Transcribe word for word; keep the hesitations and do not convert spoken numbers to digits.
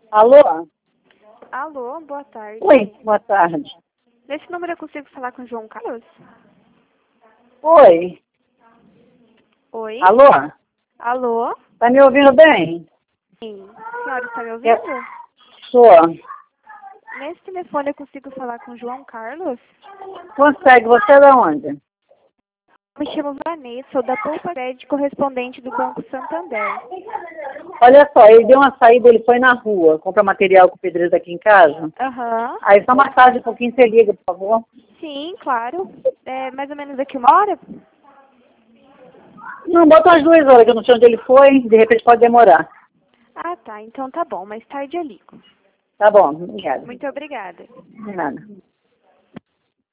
Alô? Alô, boa tarde. Oi, boa tarde. Nesse número eu consigo falar com o João Carlos? Oi. Oi? Alô? Alô? Tá me ouvindo bem? Sim. A senhora está me ouvindo? Eu sou. Nesse telefone eu consigo falar com o João Carlos? Consegue, você é da onde? Me chamo Vanessa, sou da Poupa Crédito correspondente do Banco Santander. Olha só, ele deu uma saída, ele foi na rua, comprar material com o pedreiro daqui em casa. Aham. Aí só mais tarde um pouquinho você liga, por favor. Sim, claro. É mais ou menos daqui uma hora? Não, bota umas duas horas, que eu não sei onde ele foi, de repente pode demorar. Ah, tá. Então tá bom. Mais tarde eu ligo. Tá bom, obrigada. Muito obrigada. De nada.